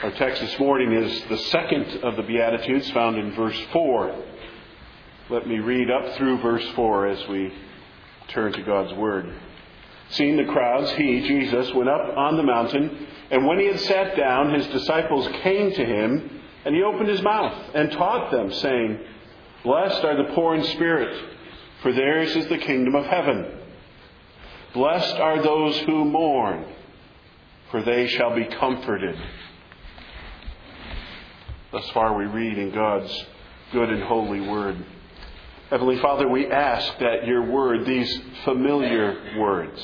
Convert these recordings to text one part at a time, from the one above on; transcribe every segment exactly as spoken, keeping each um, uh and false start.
Our text this morning is the second of the Beatitudes, found in verse four. Let me read up through verse four as we turn to God's Word. Seeing the crowds, he, Jesus, went up on the mountain, and when he had sat down, his disciples came to him, and he opened his mouth and taught them, saying, Blessed are the poor in spirit, for theirs is the kingdom of heaven. Blessed are those who mourn, for they shall be comforted. Thus far we read in God's good and holy Word. Heavenly Father, we ask that your Word, these familiar words,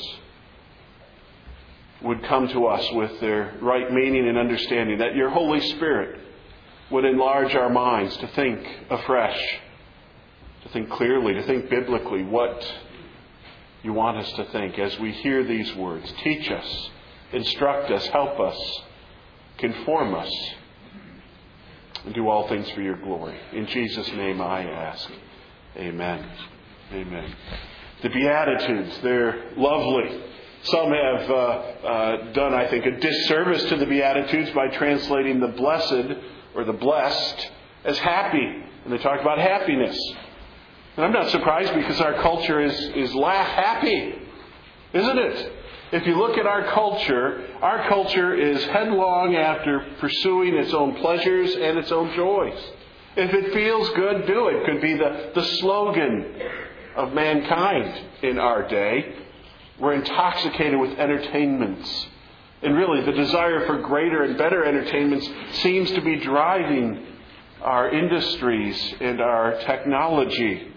would come to us with their right meaning and understanding, that your Holy Spirit would enlarge our minds to think afresh, to think clearly, to think biblically what you want us to think as we hear these words. Teach us, instruct us, help us, conform us, and do all things for your glory. In Jesus' name I ask. Amen. Amen. The Beatitudes, they're lovely. Some have uh, uh, done, I think, a disservice to the Beatitudes by translating the blessed or the blessed as happy. And they talk about happiness. And I'm not surprised because our culture is, is laugh happy, isn't it? If you look at our culture, our culture is headlong after pursuing its own pleasures and its own joys. If it feels good, do it. Could be the, the slogan of mankind in our day. We're intoxicated with entertainments. And really, the desire for greater and better entertainments seems to be driving our industries and our technology.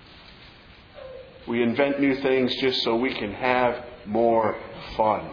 We invent new things just so we can have more fun.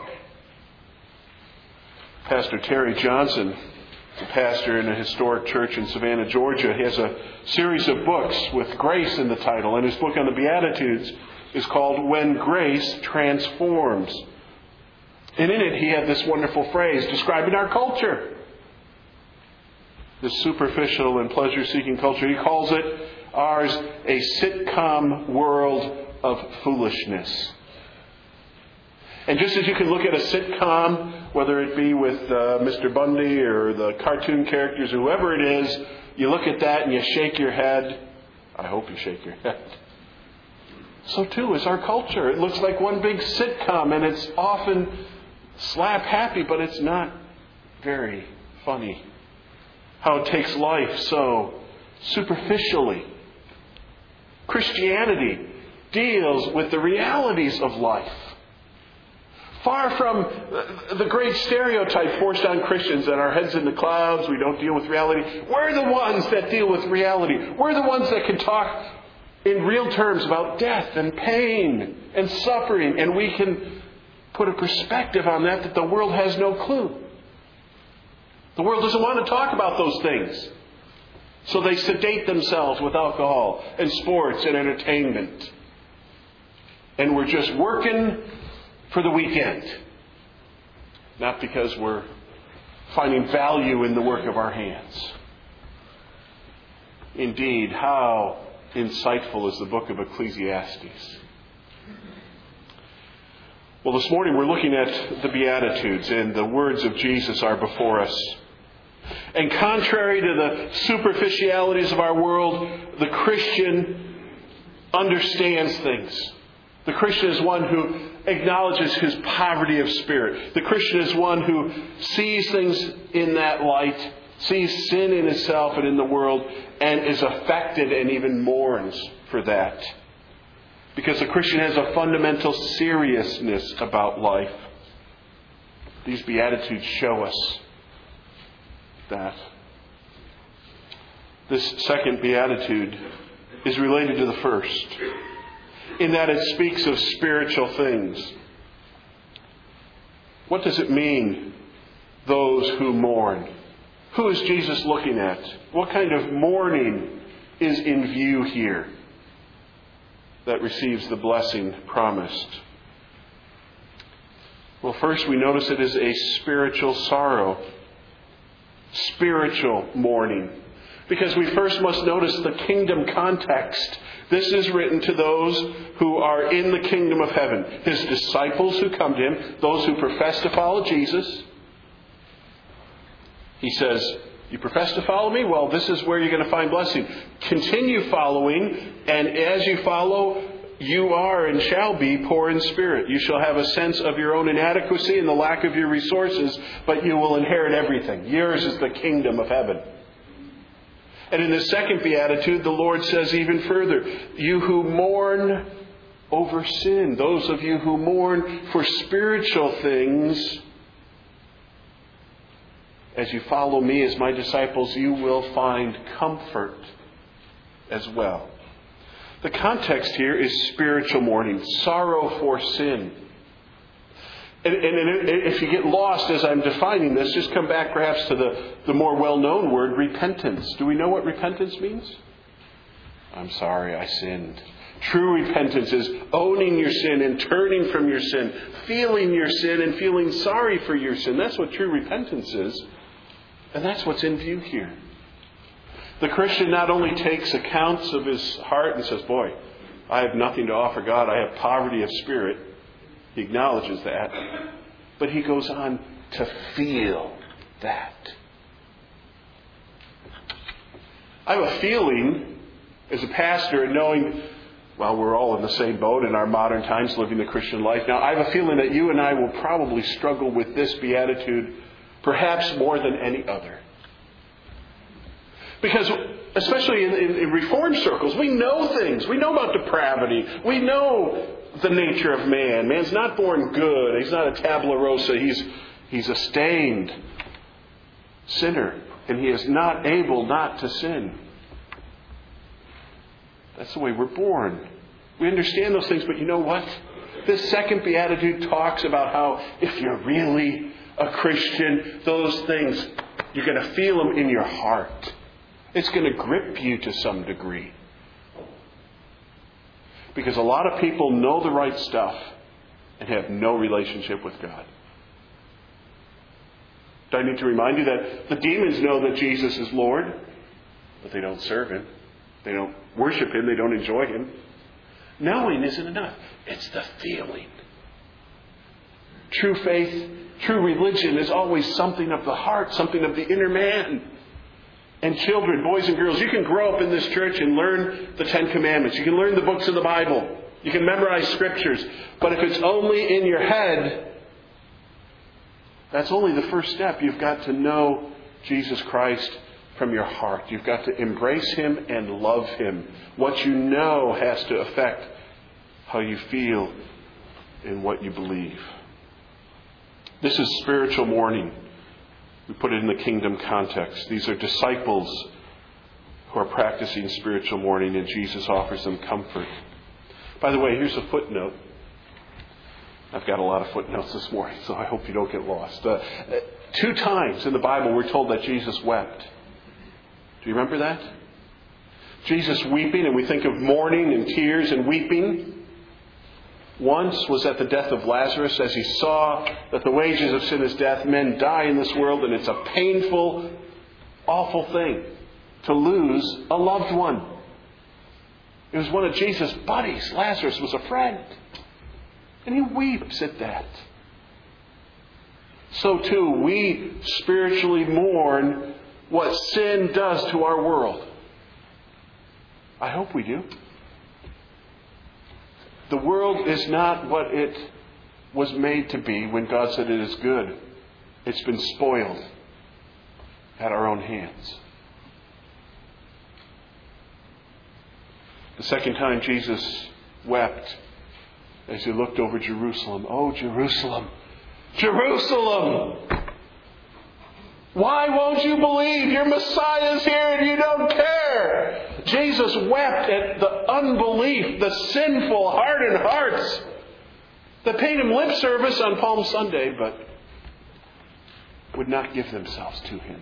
Pastor Terry Johnson, a pastor in a historic church in Savannah, Georgia, has a series of books with grace in the title. And his book on the Beatitudes is called When Grace Transforms. And in it he had this wonderful phrase describing our culture. This superficial and pleasure-seeking culture. He calls it ours a sitcom world of foolishness. And just as you can look at a sitcom, whether it be with uh, Mister Bundy or the cartoon characters or whoever it is, you look at that and you shake your head. I hope you shake your head. So too is our culture. It looks like one big sitcom, and it's often slap happy, but it's not very funny. How it takes life so superficially. Christianity deals with the realities of life. Far from the great stereotype forced on Christians that our heads in the clouds, we don't deal with reality. We're the ones that deal with reality. We're the ones that can talk in real terms about death and pain and suffering. And we can put a perspective on that that the world has no clue. The world doesn't want to talk about those things. So they sedate themselves with alcohol and sports and entertainment. And we're just working for the weekend. Not because we're finding value in the work of our hands. Indeed, how insightful is the book of Ecclesiastes. Well, this morning we're looking at the Beatitudes, and the words of Jesus are before us. And contrary to the superficialities of our world, the Christian understands things. The Christian is one who acknowledges his poverty of spirit. The Christian is one who sees things in that light, sees sin in himself and in the world, and is affected and even mourns for that. Because the Christian has a fundamental seriousness about life. These Beatitudes show us that. This second Beatitude is related to the first, in that it speaks of spiritual things. What does it mean, those who mourn? Who is Jesus looking at? What kind of mourning is in view here that receives the blessing promised? Well, first we notice it is a spiritual sorrow. Spiritual mourning. Because we first must notice the kingdom context. This is written to those who are in the kingdom of heaven. His disciples who come to him, those who profess to follow Jesus. He He says, you profess to follow me? Well, this is where you're going to find blessing. Continue following, and as you follow, you are and shall be poor in spirit. You shall have a sense of your own inadequacy and the lack of your resources, but you will inherit everything. Yours is the kingdom of heaven. And in the second beatitude, the Lord says even further, you who mourn over sin, those of you who mourn for spiritual things, as you follow me as my disciples, you will find comfort as well. The context here is spiritual mourning, sorrow for sin. And, and, and if you get lost as I'm defining this, just come back perhaps to the, the more well-known word, repentance. Do we know what repentance means? I'm sorry, I sinned. True repentance is owning your sin and turning from your sin, feeling your sin and feeling sorry for your sin. That's what true repentance is. And that's what's in view here. The Christian not only takes accounts of his heart and says, boy, I have nothing to offer God. I have poverty of spirit. He acknowledges that. But he goes on to feel that. I have a feeling as a pastor and knowing, well, we're all in the same boat in our modern times living the Christian life. Now, I have a feeling that you and I will probably struggle with this beatitude perhaps more than any other. Because, especially in, in, in Reformed circles, we know things. We know about depravity. We know the nature of man. Man's not born good. He's not a tabula rasa. He's, he's a stained sinner. And he is not able not to sin. That's the way we're born. We understand those things, but you know what? This second beatitude talks about how if you're really a Christian, those things, you're going to feel them in your heart. It's going to grip you to some degree. Because a lot of people know the right stuff and have no relationship with God. Do I need to remind you that the demons know that Jesus is Lord, but they don't serve Him. They don't worship Him. They don't enjoy Him. Knowing isn't enough. It's the feeling. True faith, true religion is always something of the heart, something of the inner man. And children, boys and girls, you can grow up in this church and learn the Ten Commandments. You can learn the books of the Bible. You can memorize scriptures. But if it's only in your head, that's only the first step. You've got to know Jesus Christ from your heart. You've got to embrace Him and love Him. What you know has to affect how you feel and what you believe. This is spiritual mourning. We put it in the kingdom context. These are disciples who are practicing spiritual mourning, and Jesus offers them comfort. By the way, here's a footnote. I've got a lot of footnotes this morning, so I hope you don't get lost. Uh, two times in the Bible we're told that Jesus wept. Do you remember that? Jesus weeping, and we think of mourning and tears and weeping. Once was at the death of Lazarus, as he saw that the wages of sin is death. Men die in this world, and it's a painful, awful thing to lose a loved one. It was one of Jesus' buddies. Lazarus was a friend. And he weeps at that. So too, we spiritually mourn what sin does to our world. I hope we do. The world is not what it was made to be when God said it is good. It's been spoiled at our own hands. The second time Jesus wept as he looked over Jerusalem. Oh, Jerusalem! Jerusalem! Why won't you believe your Messiah is here and you don't care? Jesus wept at the unbelief, the sinful hardened hearts that paid Him lip service on Palm Sunday, but would not give themselves to Him.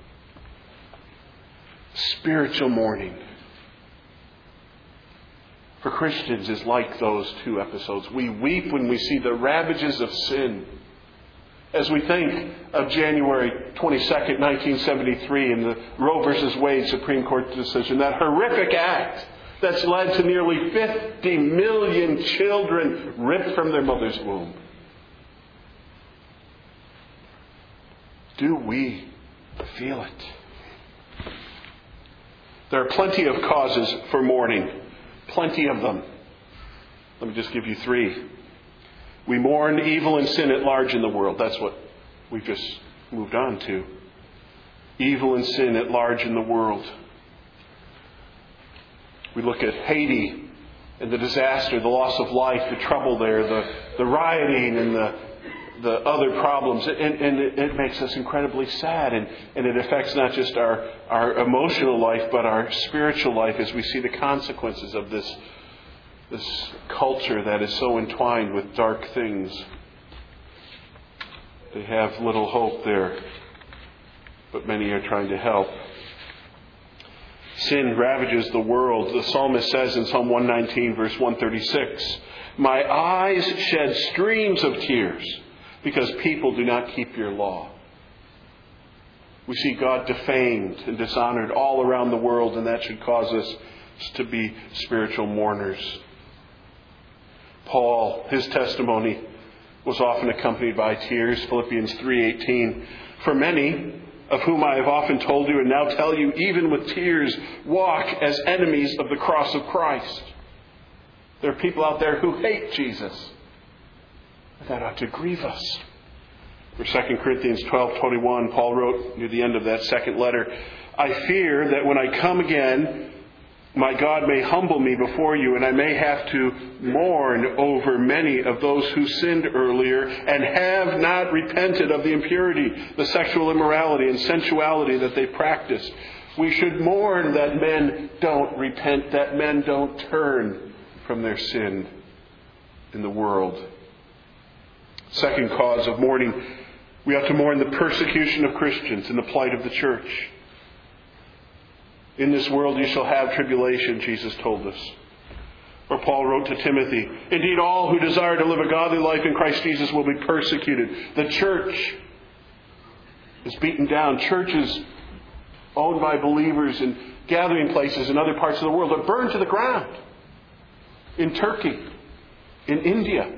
Spiritual mourning for Christians is like those two episodes. We weep when we see the ravages of sin. As we think of January twenty-second, nineteen seventy-three and the Roe versus Wade Supreme Court decision, that horrific act that's led to nearly fifty million children ripped from their mother's womb. Do we Feel it. There are plenty of causes for mourning. Plenty of them. Let me just give you three. We mourn evil and sin at large in the world. That's what we've just moved on to. Evil and sin at large in the world. We look at Haiti and the disaster, the loss of life, the trouble there, the, the rioting and the, the other problems. And, and it, it makes us incredibly sad. And, and it affects not just our, our emotional life, but our spiritual life as we see the consequences of this This culture that is so entwined with dark things. They have little hope there, but many are trying to help. Sin ravages the world. The psalmist says in Psalm one nineteen, verse one thirty-six, "My eyes shed streams of tears because people do not keep your law." We see God defamed and dishonored all around the world, and that should cause us to be spiritual mourners. Paul, his testimony was often accompanied by tears. Philippians three eighteen, "For many, of whom I have often told you and now tell you, even with tears, walk as enemies of the cross of Christ." There are people out there who hate Jesus. That ought to grieve us. For Second Corinthians twelve twenty-one, Paul wrote near the end of that second letter, "I fear that when I come again, my God may humble me before you, and I may have to mourn over many of those who sinned earlier and have not repented of the impurity, the sexual immorality, and sensuality that they practiced." We should mourn that men don't repent, that men don't turn from their sin in the world. Second cause of mourning, we ought to mourn the persecution of Christians and the plight of the church. "In this world you shall have tribulation," Jesus told us. Or Paul wrote to Timothy, "Indeed, all who desire to live a godly life in Christ Jesus will be persecuted." The church is beaten down. Churches owned by believers and gathering places in other parts of the world are burned to the ground. In Turkey, in India,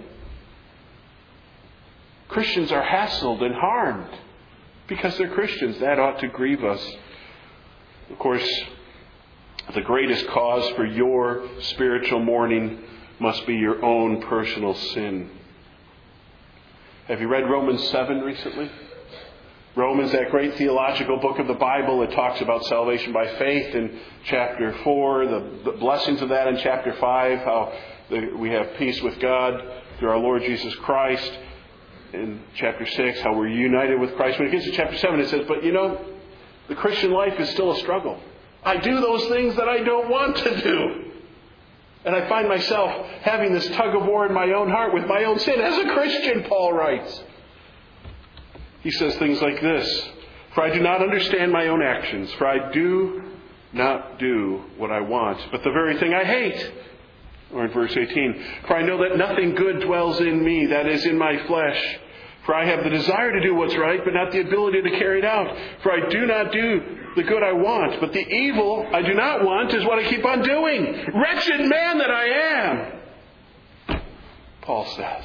Christians are hassled and harmed because they're Christians. That ought to grieve us. Of course, the greatest cause for your spiritual mourning must be your own personal sin. Have you read Romans seven recently? Romans, that great theological book of the Bible, it talks about salvation by faith in chapter four, the, the blessings of that in chapter five, how the, we have peace with God through our Lord Jesus Christ. In chapter six, how we're united with Christ. When it gets to chapter seven, it says, but you know, the Christian life is still a struggle. I do those things that I don't want to do. And I find myself having this tug of war in my own heart with my own sin. As a Christian, Paul writes. He says things like this, "For I do not understand my own actions, for I do not do what I want, but the very thing I hate." Or in verse eighteen, "For I know that nothing good dwells in me, that is, in my flesh. For I have the desire to do what's right, but not the ability to carry it out. For I do not do the good I want, but the evil I do not want is what I keep on doing. Wretched man that I am," Paul says.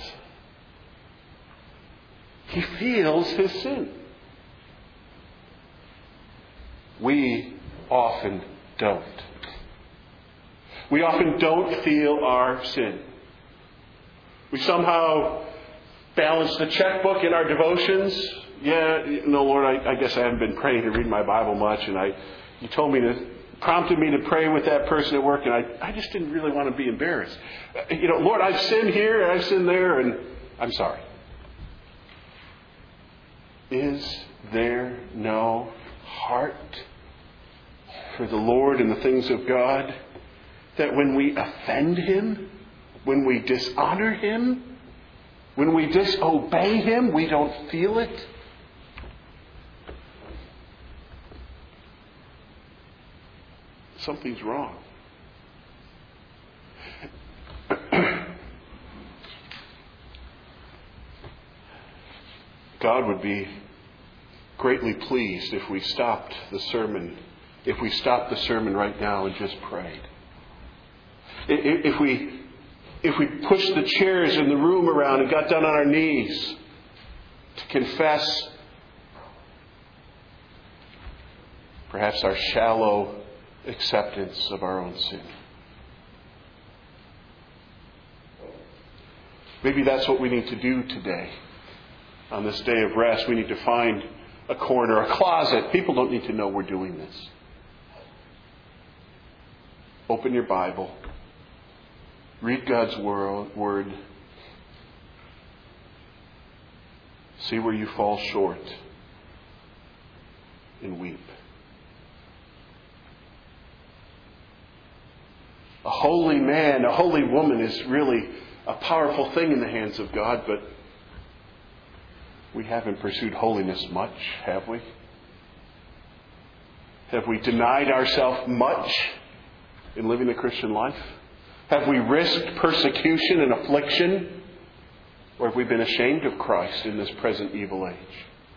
He feels his sin. We often don't. We often don't feel our sin. We somehow balance the checkbook in our devotions. Yeah, no, Lord, I, I guess I haven't been praying to read my Bible much, and I, you told me to, prompted me to pray with that person at work, and I, I just didn't really want to be embarrassed. You know, Lord, I've sinned here and I've sinned there, and I'm sorry. Is there no heart for the Lord and the things of God, that when we offend Him, when we dishonor Him, when we disobey Him, we don't feel it? Something's wrong. God would be greatly pleased if we stopped the sermon, if we stopped the sermon right now and just prayed. If we, if we pushed the chairs in the room around and got down on our knees to confess perhaps our shallow acceptance of our own sin. Maybe that's what we need to do today. On this day of rest, we need to find a corner, a closet. People don't need to know we're doing this. Open your Bible. Read God's Word. See where you fall short. And weep. A holy man, a holy woman is really a powerful thing in the hands of God, but we haven't pursued holiness much, have we? Have we denied ourselves much in living the Christian life? Have we risked persecution and affliction? Or have we been ashamed of Christ in this present evil age?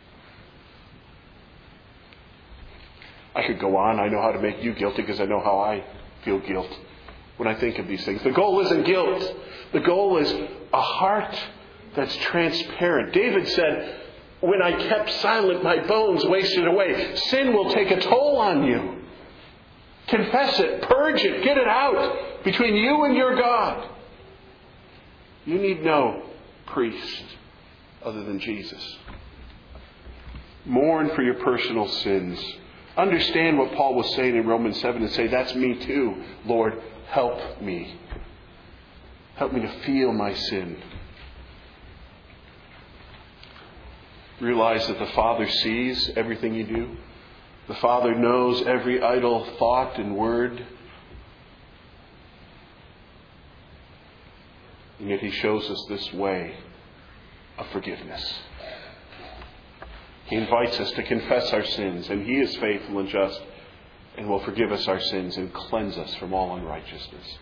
I could go on. I know how to make you guilty because I know how I feel guilt when I think of these things. The goal isn't guilt. The goal is a heart that's transparent. David said, when I kept silent, my bones wasted away. Sin will take a toll on you. Confess it. Purge it. Get it out between you and your God. You need no priest other than Jesus. Mourn for your personal sins. Understand what Paul was saying in Romans seven and say, that's me too. Lord, help me. Help me to feel my sin. Realize that the Father sees everything you do. The Father knows every idle thought and word. And yet He shows us this way of forgiveness. He invites us to confess our sins, and He is faithful and just and will forgive us our sins and cleanse us from all unrighteousness.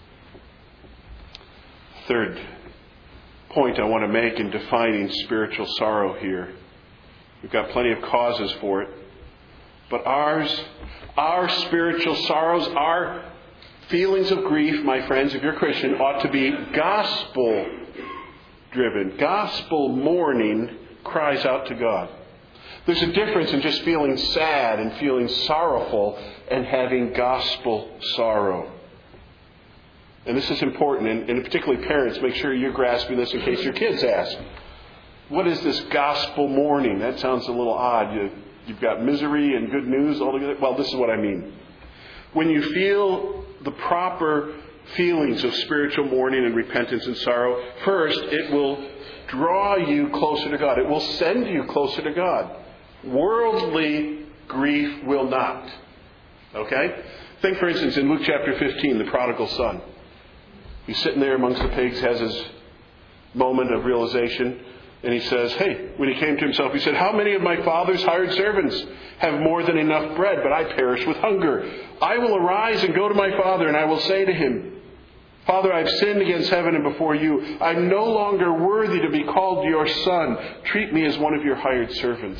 Third point I want to make in defining spiritual sorrow here. We've got plenty of causes for it. But ours, our spiritual sorrows, our feelings of grief, my friends, if you're a Christian, ought to be gospel-driven. Gospel mourning cries out to God. There's a difference in just feeling sad and feeling sorrowful and having gospel sorrow. And this is important, and, and particularly parents, make sure you're grasping this in case your kids ask. What is this gospel mourning? That sounds a little odd. You, you've got misery and good news all together. Well, this is what I mean. When you feel the proper feelings of spiritual mourning and repentance and sorrow, first, it will draw you closer to God. It will send you closer to God. Worldly grief will not. Okay? Think, for instance, in Luke chapter fifteen, the prodigal son. He's sitting there amongst the pigs, has his moment of realization, and he says, hey, when he came to himself, he said, how many of my father's hired servants have more than enough bread, but I perish with hunger? I will arise and go to my father, and I will say to him, Father, I've sinned against heaven and before you. I'm no longer worthy to be called your son. Treat me as one of your hired servants.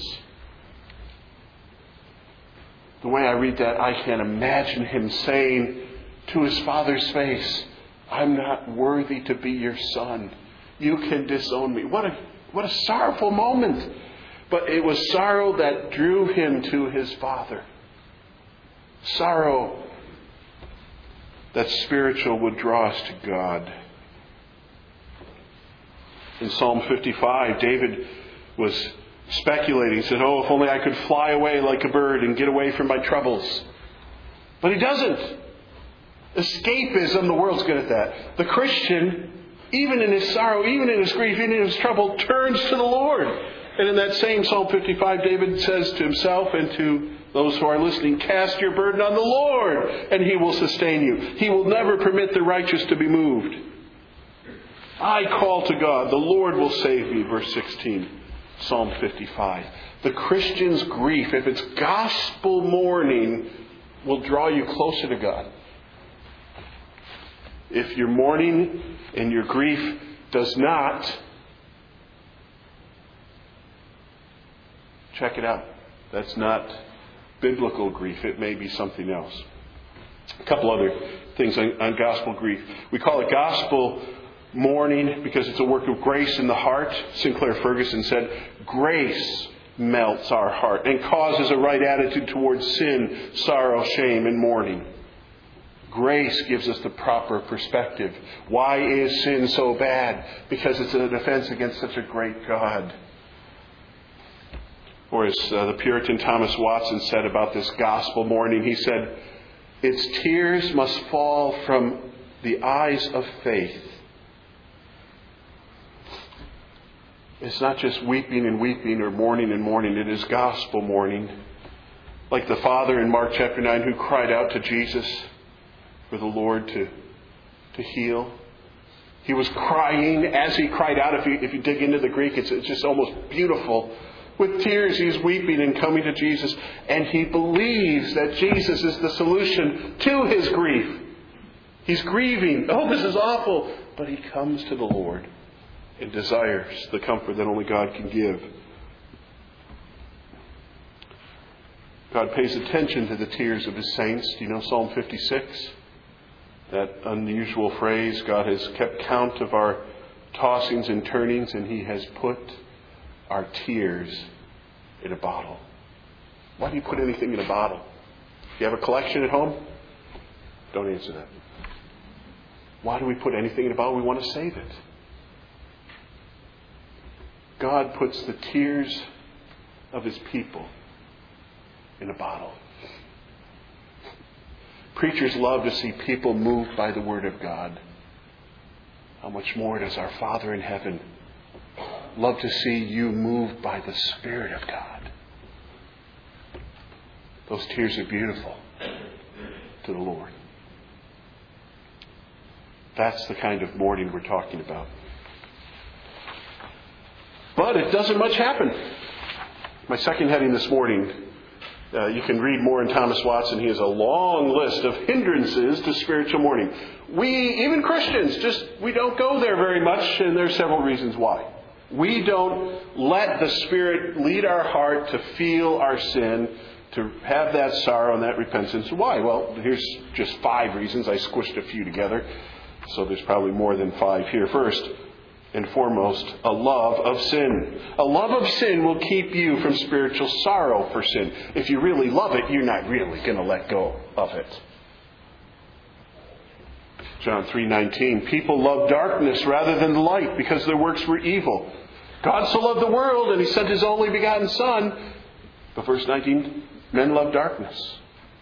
The way I read that, I can imagine him saying to his father's face, I'm not worthy to be your son. You can disown me. What a, what a sorrowful moment. But it was sorrow that drew him to his father. Sorrow that spiritual would draw us to God. In Psalm fifty-five, David was speculating. He said, oh, if only I could fly away like a bird and get away from my troubles. But he doesn't. Escapism, the world's good at that. The Christian, even in his sorrow, even in his grief, even in his trouble, turns to the Lord. And in that same Psalm fifty-five, David says to himself and to those who are listening, cast your burden on the Lord, and He will sustain you. He will never permit the righteous to be moved. I call to God, the Lord will save me. Verse sixteen, Psalm fifty-five. The Christian's grief, if it's gospel mourning, will draw you closer to God. If your mourning and your grief does not, check it out. That's not biblical grief. It may be something else. A couple other things on, on gospel grief. We call it gospel mourning because it's a work of grace in the heart. Sinclair Ferguson said, grace melts our heart and causes a right attitude towards sin, sorrow, shame, and mourning. Grace gives us the proper perspective. Why is sin so bad? Because it's an offense against such a great God. Or as uh, the Puritan Thomas Watson said about this gospel morning, he said, its tears must fall from the eyes of faith. It's not just weeping and weeping or mourning and mourning. It is gospel mourning. Like the father in Mark chapter nine who cried out to Jesus for the Lord to, to heal. He was crying as he cried out. If you, if you dig into the Greek, it's, it's just almost beautiful. With tears, he's weeping and coming to Jesus. And he believes that Jesus is the solution to his grief. He's grieving. Oh, this is awful. But he comes to the Lord and desires the comfort that only God can give. God pays attention to the tears of his saints. Do you know Psalm fifty-six? That unusual phrase, God has kept count of our tossings and turnings, and he has put our tears in a bottle. Why do you put anything in a bottle? Do you have a collection at home? Don't answer that. Why do we put anything in a bottle? We want to save it. God puts the tears of his people in a bottle. Preachers love to see people moved by the Word of God. How much more does our Father in heaven love to see you moved by the Spirit of God? Those tears are beautiful to the Lord. That's the kind of mourning we're talking about. But it doesn't much happen. My second heading this morning, uh, you can read more in Thomas Watson. He has a long list of hindrances to spiritual mourning. We, even Christians, just we don't go there very much, and there are several reasons why. We don't let the Spirit lead our heart to feel our sin, to have that sorrow and that repentance. Why? Well, here's just five reasons. I squished a few together, so there's probably more than five here. First and foremost, a love of sin. A love of sin will keep you from spiritual sorrow for sin. If you really love it, you're not really going to let go of it. John three nineteen, people love darkness rather than the light because their works were evil. God so loved the world and he sent his only begotten Son. But verse nineteen, men love darkness.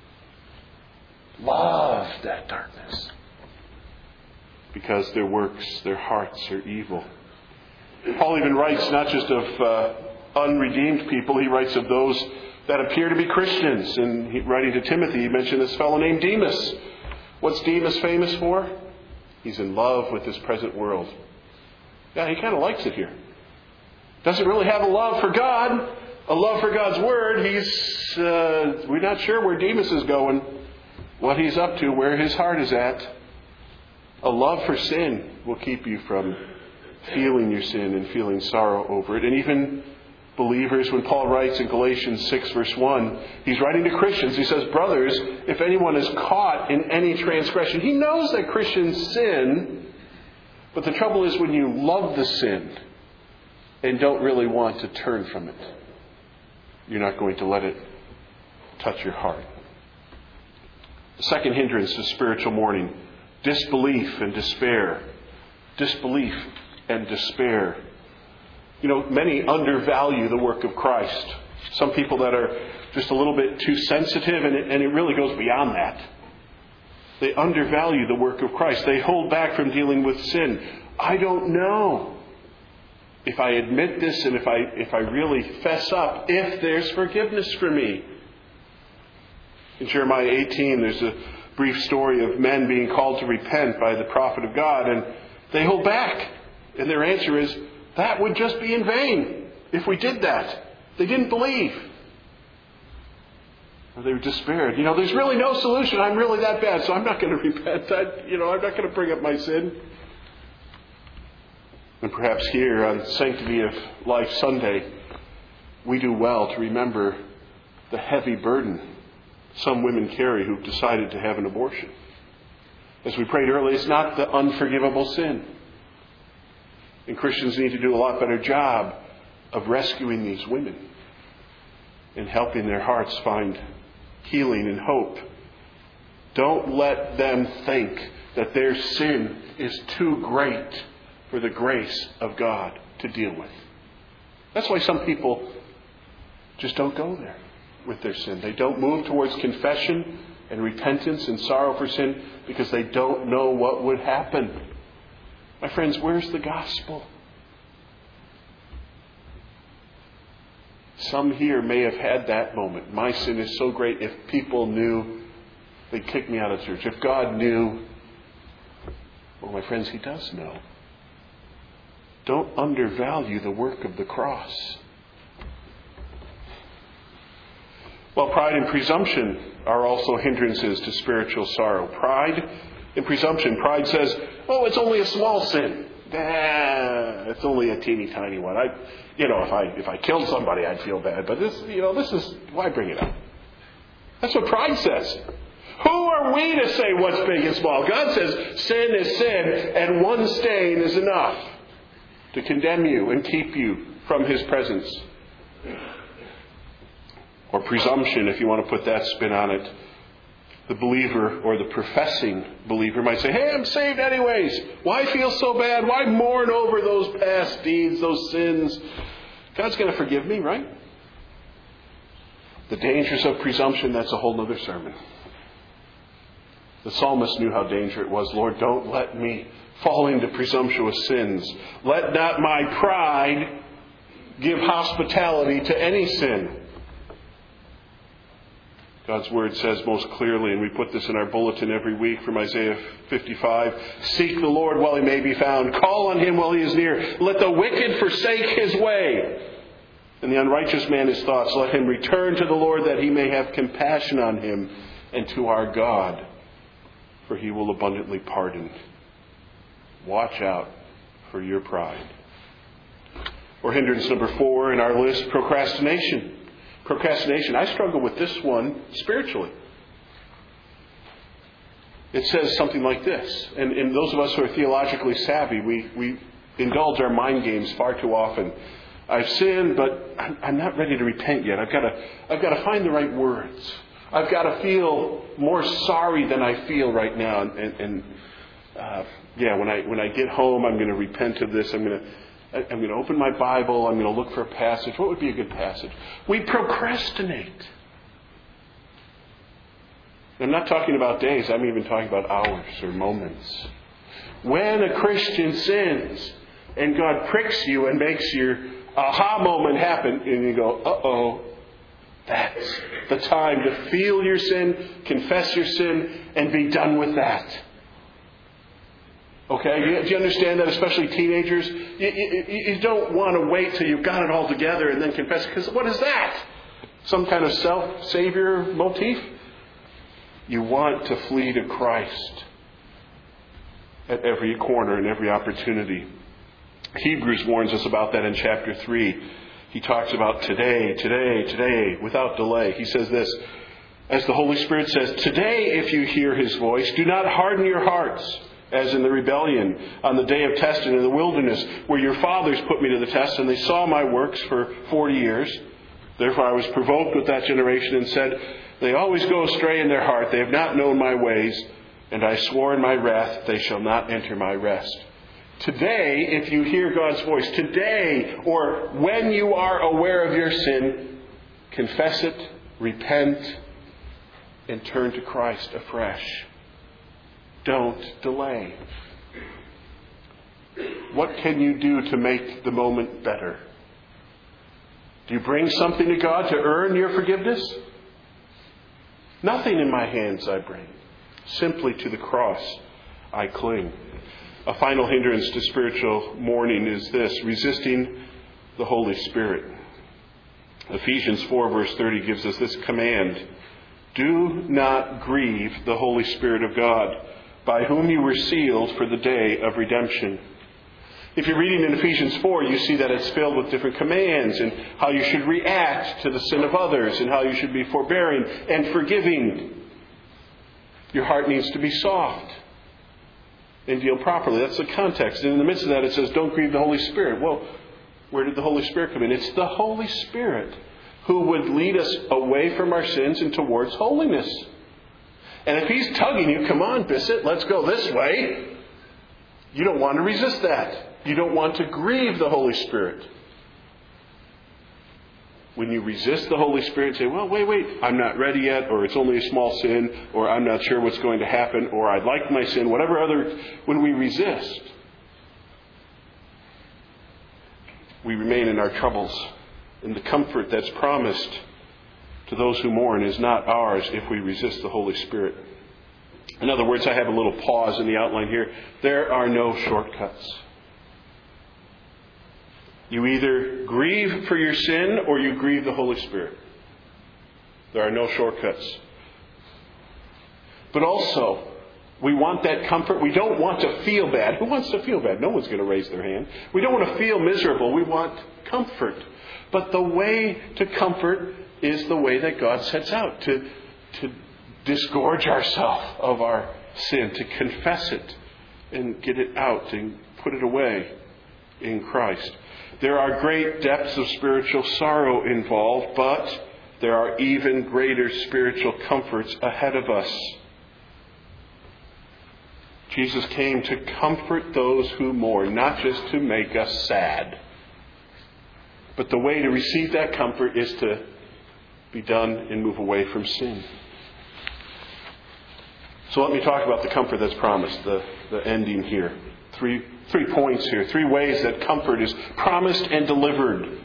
Love that darkness. Because their works, their hearts are evil. Paul even writes not just of uh, unredeemed people, he writes of those that appear to be Christians. And he, writing to Timothy, he mentioned this fellow named Demas. What's Demas famous for? He's in love with this present world. Yeah, he kind of likes it here. Doesn't really have a love for God, a love for God's Word. He's, uh, we're not sure where Demas is going, what he's up to, where his heart is at. A love for sin will keep you from feeling your sin and feeling sorrow over it. And even believers, when Paul writes in Galatians six verse one, he's writing to Christians. He says, brothers, if anyone is caught in any transgression, he knows that Christians sin, but the trouble is when you love the sin and don't really want to turn from it, you're not going to let it touch your heart. The second hindrance to spiritual mourning, disbelief and despair. Disbelief and despair. You know, many undervalue the work of Christ. Some people that are just a little bit too sensitive, and it, and it really goes beyond that. They undervalue the work of Christ. They hold back from dealing with sin. I don't know if I admit this and if I if I really fess up, if there's forgiveness for me. In Jeremiah eighteen, there's a brief story of men being called to repent by the prophet of God, and they hold back. And their answer is, that would just be in vain if we did that. They didn't believe. Or they were despaired. You know, there's really no solution. I'm really that bad, so I'm not going to repent. I, you know, I'm not going to bring up my sin. And perhaps here on Sanctity of Life Sunday, we do well to remember the heavy burden some women carry who've decided to have an abortion. As we prayed earlier, it's not the unforgivable sin. And Christians need to do a lot better job of rescuing these women. in helping their hearts find healing and hope. Don't let them think that their sin is too great for the grace of God to deal with. That's why some people just don't go there with their sin. They don't move towards confession and repentance and sorrow for sin because they don't know what would happen. My friends, where's the gospel? Some here may have had that moment. My sin is so great, if people knew, they'd kick me out of church. If God knew, well, my friends, He does know. Don't undervalue the work of the cross. Well, pride and presumption are also hindrances to spiritual sorrow. Pride and presumption. Pride says, oh, it's only a small sin. Nah, it's only a teeny tiny one. I, you know, if I if I killed somebody, I'd feel bad. But this, you know, this is, why bring it up? That's what pride says. Who are we to say what's big and small? God says sin is sin, and one stain is enough to condemn you and keep you from His presence. Or presumption, if you want to put that spin on it. The believer or the professing believer might say, hey, I'm saved anyways. Why feel so bad? Why mourn over those past deeds, those sins? God's going to forgive me, right? The dangers of presumption, that's a whole other sermon. The psalmist knew how dangerous it was. Lord, don't let me fall into presumptuous sins. Let not my pride give hospitality to any sin. God's Word says most clearly, and we put this in our bulletin every week from Isaiah fifty-five, seek the Lord while He may be found. Call on Him while He is near. Let the wicked forsake his way, and the unrighteous man his thoughts. Let him return to the Lord that He may have compassion on him, and to our God, for He will abundantly pardon. Watch out for your pride. Or hindrance number four in our list, procrastination. Procrastination. I struggle with this one spiritually. It says something like this. And, and those of us who are theologically savvy, we, we indulge our mind games far too often. I've sinned, but I'm, I'm not ready to repent yet. I've got to, I've got to find the right words. I've got to feel more sorry than I feel right now. And, and, and uh, yeah, when I when I get home, I'm going to repent of this. I'm going to I'm going to open my Bible. I'm going to look for a passage. What would be a good passage? We procrastinate. I'm not talking about days. I'm even talking about hours or moments. When a Christian sins and God pricks you and makes your aha moment happen, and you go, uh-oh, that's the time to feel your sin, confess your sin, and be done with that. Okay, do you understand that? Especially teenagers, you, you, you don't want to wait till you've got it all together and then confess. Because what is that? Some kind of self-savior motif? You want to flee to Christ at every corner and every opportunity. Hebrews warns us about that in chapter three. He talks about today, today, today, without delay. He says this, as the Holy Spirit says, today if you hear His voice, do not harden your hearts, as in the rebellion on the day of testing in the wilderness, where your fathers put me to the test, and they saw my works for forty years. Therefore I was provoked with that generation and said, they always go astray in their heart. They have not known my ways, and I swore in my wrath, they shall not enter my rest. Today, if you hear God's voice, today, or when you are aware of your sin, confess it, repent, and turn to Christ afresh. Don't delay. What can you do to make the moment better? Do you bring something to God to earn your forgiveness? Nothing in my hands I bring. Simply to the cross I cling. A final hindrance to spiritual mourning is this, resisting the Holy Spirit. Ephesians four verse thirty gives us this command. Do not grieve the Holy Spirit of God, by whom you were sealed for the day of redemption. If you're reading in Ephesians four, you see that it's filled with different commands and how you should react to the sin of others and how you should be forbearing and forgiving. Your heart needs to be soft and deal properly. That's the context. And in the midst of that, it says, don't grieve the Holy Spirit. Well, where did the Holy Spirit come in? It's the Holy Spirit who would lead us away from our sins and towards holiness. And if He's tugging you, come on, Bissett, let's go this way. You don't want to resist that. You don't want to grieve the Holy Spirit. When you resist the Holy Spirit and say, well, wait, wait, I'm not ready yet, or it's only a small sin, or I'm not sure what's going to happen, or I like my sin, whatever other, when we resist, we remain in our troubles. And the comfort that's promised to those who mourn is not ours if we resist the Holy Spirit. In other words, I have a little pause in the outline here. There are no shortcuts. You either grieve for your sin or you grieve the Holy Spirit. There are no shortcuts. But also, we want that comfort. We don't want to feel bad. Who wants to feel bad? No one's going to raise their hand. We don't want to feel miserable. We want comfort. But the way to comfort is the way that God sets out. To, to disgorge ourselves of our sin. To confess it and get it out and put it away in Christ. There are great depths of spiritual sorrow involved, but there are even greater spiritual comforts ahead of us. Jesus came to comfort those who mourn, not just to make us sad. But the way to receive that comfort is to be done and move away from sin. So let me talk about the comfort that's promised, the, the ending here. Three, three points here, three ways that comfort is promised and delivered.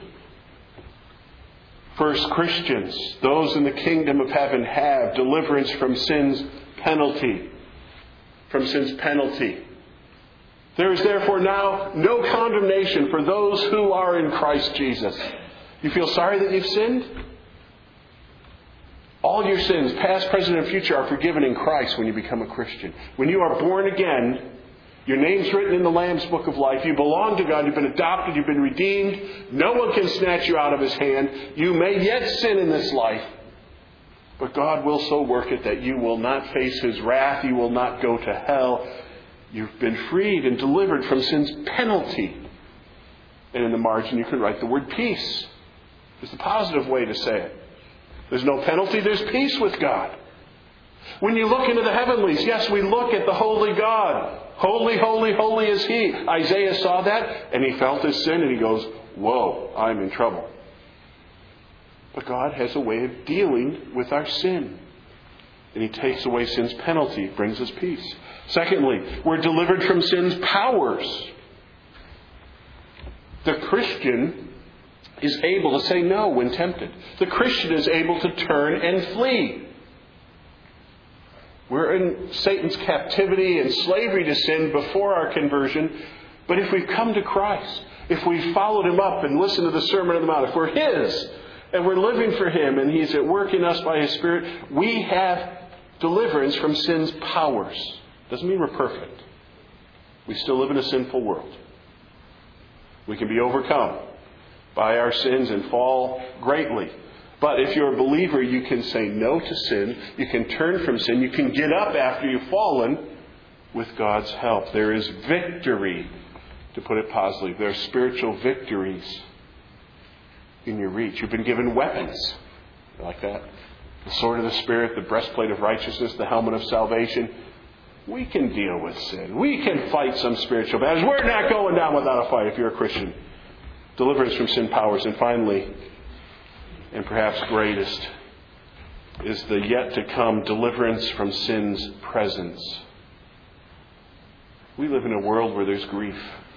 First, Christians, those in the kingdom of heaven, have deliverance from sin's penalty. From sin's penalty. There is therefore now no condemnation for those who are in Christ Jesus. You feel sorry that you've sinned? All your sins, past, present, and future, are forgiven in Christ when you become a Christian. When you are born again, your name's written in the Lamb's Book of Life. You belong to God. You've been adopted. You've been redeemed. No one can snatch you out of His hand. You may yet sin in this life, but God will so work it that you will not face His wrath. You will not go to hell. You've been freed and delivered from sin's penalty. And in the margin you can write the word peace. It's the positive way to say it. There's no penalty. There's peace with God. When you look into the heavenlies, yes, we look at the holy God. Holy, holy, holy is He. Isaiah saw that and he felt his sin and he goes, whoa, I'm in trouble. But God has a way of dealing with our sin. And He takes away sin's penalty, brings us peace. Secondly, we're delivered from sin's powers. The Christian is able to say no when tempted. The Christian is able to turn and flee. We're in Satan's captivity and slavery to sin before our conversion. But if we've come to Christ, if we've followed Him up and listened to the Sermon on the Mount, if we're His and we're living for Him and He's at work in us by His Spirit, we have deliverance from sin's powers. Doesn't mean we're perfect. We still live in a sinful world. We can be overcome by our sins and fall greatly. But if you're a believer, you can say no to sin. You can turn from sin. You can get up after you've fallen with God's help. There is victory, to put it positively. There are spiritual victories in your reach. You've been given weapons. You like that? The sword of the Spirit, the breastplate of righteousness, the helmet of salvation. We can deal with sin. We can fight some spiritual battles. We're not going down without a fight if you're a Christian. Deliverance from sin powers. And finally, and perhaps greatest, is the yet to come deliverance from sin's presence. We live in a world where there's grief.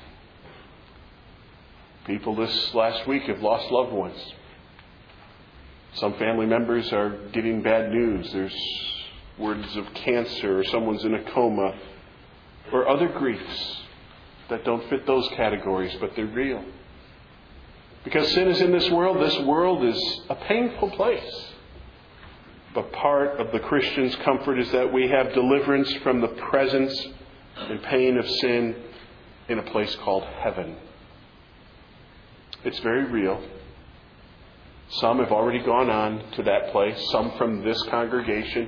People this last week have lost loved ones. Some family members are getting bad news. There's words of cancer, or someone's in a coma, or other griefs that don't fit those categories, but they're real. Because sin is in this world. This world is a painful place. But part of the Christian's comfort is that we have deliverance from the presence and pain of sin in a place called heaven. It's very real. Some have already gone on to that place. Some from this congregation.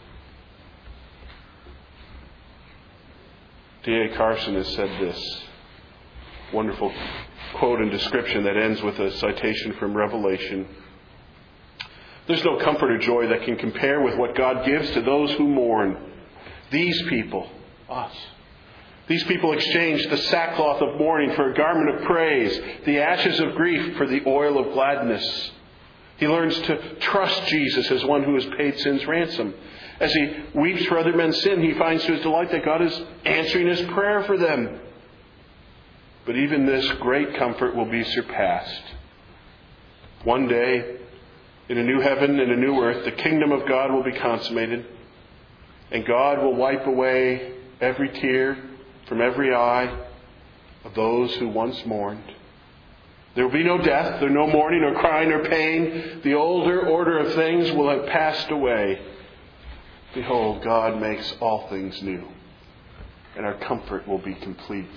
D A Carson has said this wonderful quote and description that ends with a citation from Revelation. There's no comfort or joy that can compare with what God gives to those who mourn. These people, us. These people exchanged the sackcloth of mourning for a garment of praise, the ashes of grief for the oil of gladness. He learns to trust Jesus as one who has paid sin's ransom. As he weeps for other men's sin, he finds to his delight that God is answering his prayer for them. But even this great comfort will be surpassed. One day, in a new heaven and a new earth, the kingdom of God will be consummated, and God will wipe away every tear from every eye of those who once mourned. There will be no death, there no mourning or crying or pain. The older order of things will have passed away. Behold, God makes all things new, and our comfort will be complete.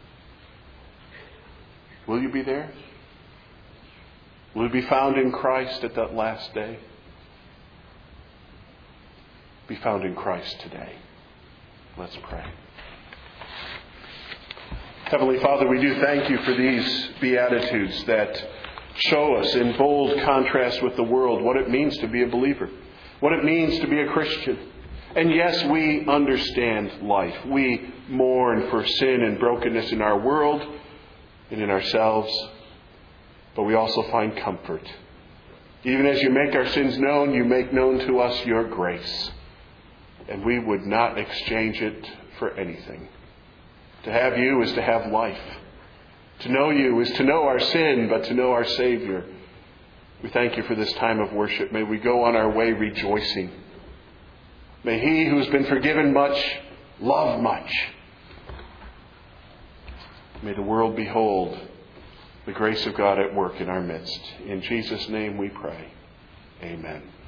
Will you be there? Will you be found in Christ at that last day? Be found in Christ today. Let's pray. Heavenly Father, we do thank you for these Beatitudes that show us in bold contrast with the world what it means to be a believer, what it means to be a Christian. And yes, we understand life. We mourn for sin and brokenness in our world and in ourselves, but we also find comfort. Even as you make our sins known, you make known to us your grace. And we would not exchange it for anything. To have you is to have life. To know you is to know our sin, but to know our Savior. We thank you for this time of worship. May we go on our way rejoicing. May he who has been forgiven much love much. May the world behold the grace of God at work in our midst. In Jesus' name we pray. Amen.